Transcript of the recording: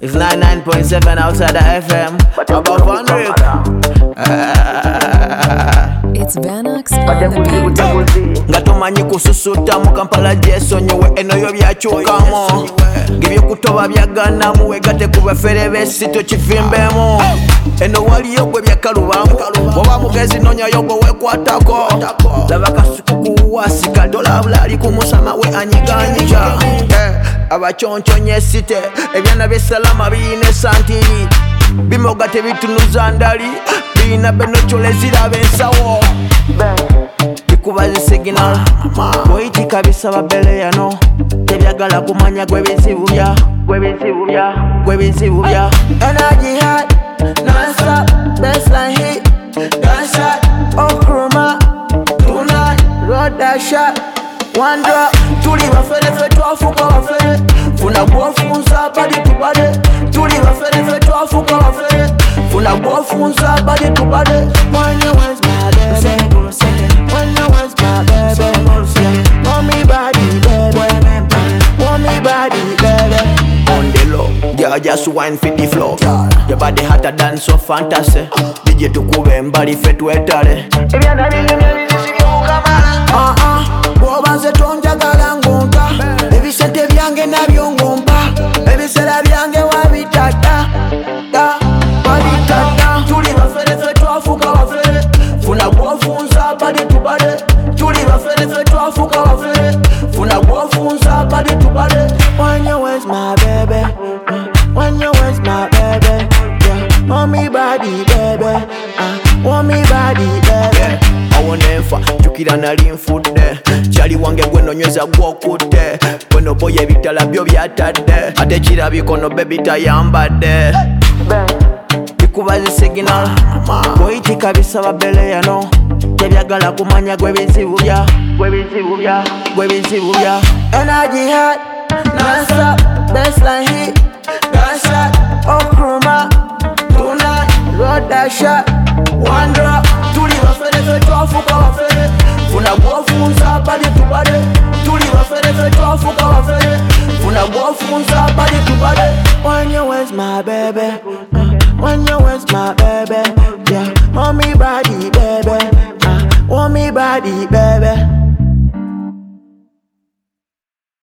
It's 99.7 outside the FM. About 100. It's Vanox on the beat. Nga tomanyi kususuta mu Kampala gyesonyiwe eno yo byakyukamu ng'ebyokutoba byaganamu wegatte ku bafere b'essi tokifimbemu eno waliyo gwe byakalubamu bw'oba mugezi nonyayo gwe weekwatako laba kasuku kuwasika dolabula ali ku musama we anyiganyiga abakyonkyonye esite ebyana by'essalama biyina esantiri bimoga tebitunuza ndali biyina benokyole ziraba ensawo bikubaza signal bwoyitika bisaba bele yano tebyagala kumanya gwebizibu bya energy high non-stop baseline hit gunshot off chroma tonight road that shot one drop tuli bafere fe twafuka bafere funa gwofunza badi tubade tuli bafere fe twafuka bafere funa gwofunza badi tubade when you was my baby when you was my baby want me body baby want me body baby on the low girl just wine for the floor your body hotter than so fantasy DJ tukube mbali fe twetale ebyana bingi bwobanze tonjagala ngompa ebisente byange nabyo ngompa ebisera byange wabitata tuli bafere fe twafuka bafere funa gwofunza badi tubade tuli bafere fe twafuka bafere funa gwofunza badi tubade when you was my baby when you was my baby yeah want me body baby want me body baby awonefa jukira nali nfudde kyali wange gwe nonyweza gwokutte bweno boya ebitala byo byatadde ate kirabikono be bitayambadde bikubaza signal bwoyitika bisaba bele yano tebyagala kumanya gwebizibu bya energy hot non-stop baseline hit gunshot off chroma tonight road that shot one drop tuli bafere fe twafuka bafere funa gwofunza badi tubade tuli bafere fe twafuka bafere funa gwofunza badi tubade when you was my baby when you was my baby yeah want me body baby want me body baby